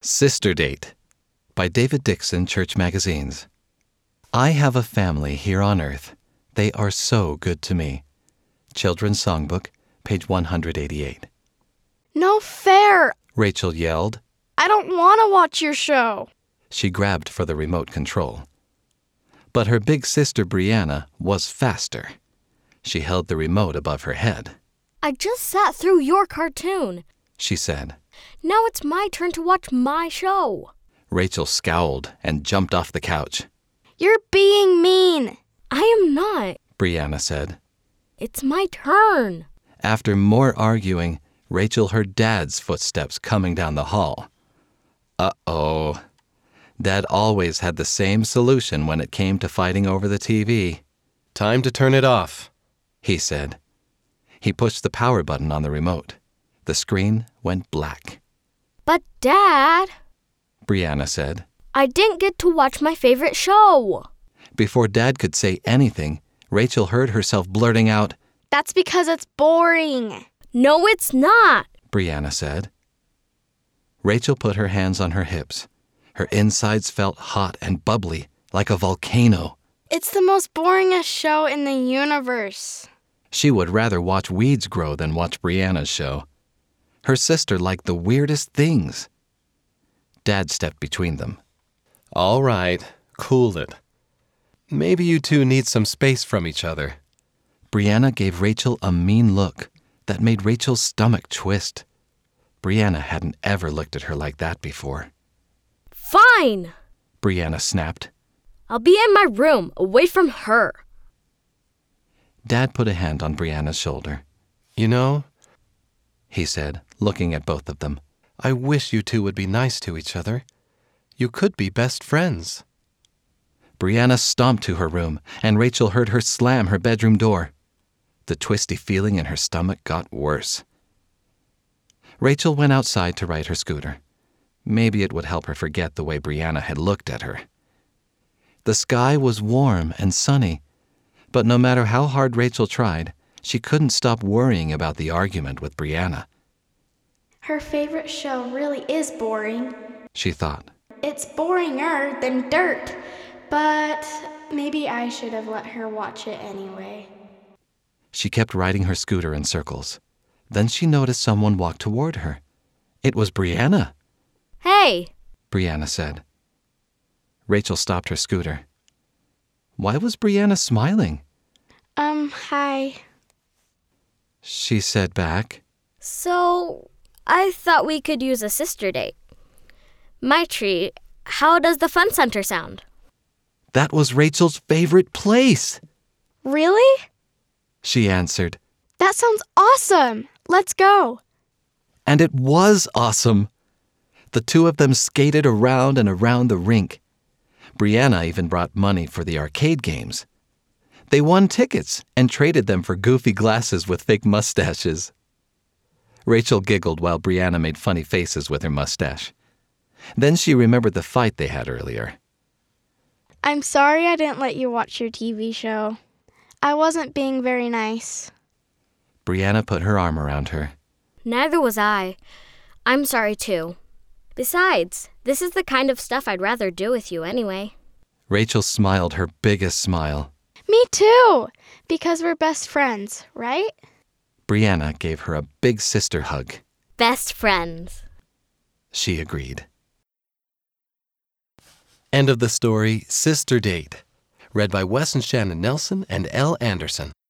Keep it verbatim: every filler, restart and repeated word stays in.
Sister Date by David Dixon, Church Magazines. I have a family here on earth. They are so good to me. Children's Songbook, page one hundred eighty-eight. No fair! Rachel yelled. I don't want to watch your show. She grabbed for the remote control. But her big sister Brianna was faster. She held the remote above her head. I just sat through your cartoon, she said. Now it's my turn to watch my show. Rachel scowled and jumped off the couch. You're being mean. I am not, Brianna said. It's my turn. After more arguing, Rachel heard Dad's footsteps coming down the hall. Uh-oh. Dad always had the same solution when it came to fighting over the T V. Time to turn it off, he said. He pushed the power button on the remote. The screen went black. But Dad, Brianna said, I didn't get to watch my favorite show. Before Dad could say anything, Rachel heard herself blurting out, That's because it's boring. No, it's not, Brianna said. Rachel put her hands on her hips. Her insides felt hot and bubbly, like a volcano. It's the most boringest show in the universe. She would rather watch weeds grow than watch Brianna's show. Her sister liked the weirdest things. Dad stepped between them. All right, cool it. Maybe you two need some space from each other. Brianna gave Rachel a mean look that made Rachel's stomach twist. Brianna hadn't ever looked at her like that before. Fine, Brianna snapped. I'll be in my room, away from her. Dad put a hand on Brianna's shoulder. You know, he said, looking at both of them, I wish you two would be nice to each other. You could be best friends. Brianna stomped to her room, and Rachel heard her slam her bedroom door. The twisty feeling in her stomach got worse. Rachel went outside to ride her scooter. Maybe it would help her forget the way Brianna had looked at her. The sky was warm and sunny, but no matter how hard Rachel tried, she couldn't stop worrying about the argument with Brianna. Her favorite show really is boring, she thought. It's boringer than dirt, but maybe I should have let her watch it anyway. She kept riding her scooter in circles. Then she noticed someone walk toward her. It was Brianna. Hey, Brianna said. Rachel stopped her scooter. Why was Brianna smiling? Um, hi. She said back. So, I thought we could use a sister date. My treat, how does the fun center sound? That was Rachel's favorite place. Really? She answered. That sounds awesome. Let's go. And it was awesome. The two of them skated around and around the rink. Brianna even brought money for the arcade games. They won tickets and traded them for goofy glasses with fake mustaches. Rachel giggled while Brianna made funny faces with her mustache. Then she remembered the fight they had earlier. I'm sorry I didn't let you watch your T V show. I wasn't being very nice. Brianna put her arm around her. Neither was I. I'm sorry too. Besides, this is the kind of stuff I'd rather do with you anyway. Rachel smiled her biggest smile. Me too, because we're best friends, right? Brianna gave her a big sister hug. Best friends. She agreed. End of the story, Sister Date, read by Wes and Shannon Nelson and Elle Anderson.